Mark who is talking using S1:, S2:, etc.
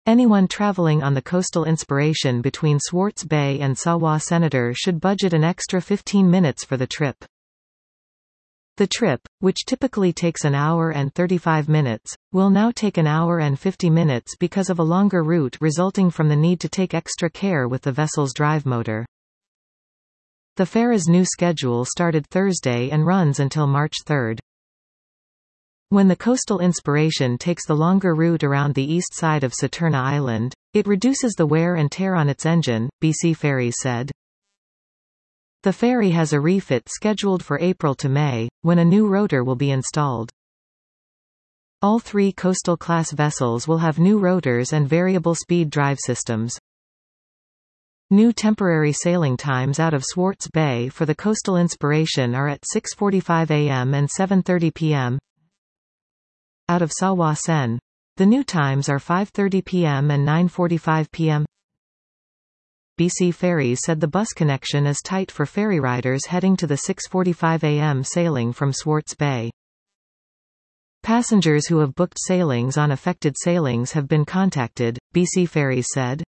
S1: Anyone traveling on the Coastal Inspiration between Swartz Bay and Sawa Senator should budget an extra 15 minutes for the trip. The trip, which typically takes an hour and 35 minutes, will now take an hour and 50 minutes because of a longer route resulting from the need to take extra care with the vessel's drive motor. The Fara's new schedule started Thursday and runs until March 3. When the Coastal Inspiration takes the longer route around the east side of Saturna Island, it reduces the wear and tear on its engine, BC Ferries said. The ferry has a refit scheduled for April to May, when a new rotor will be installed. All 3 Coastal-class vessels will have new rotors and variable-speed drive systems. New temporary sailing times out of Swartz Bay for the Coastal Inspiration are at 6:45 a.m. and 7:30 p.m. Out of Sawa Sen, the new times are 5:30 p.m. and 9:45 p.m. BC Ferries said the bus connection is tight for ferry riders heading to the 6:45 a.m. sailing from Swartz Bay. Passengers who have booked sailings on affected sailings have been contacted, BC Ferries said.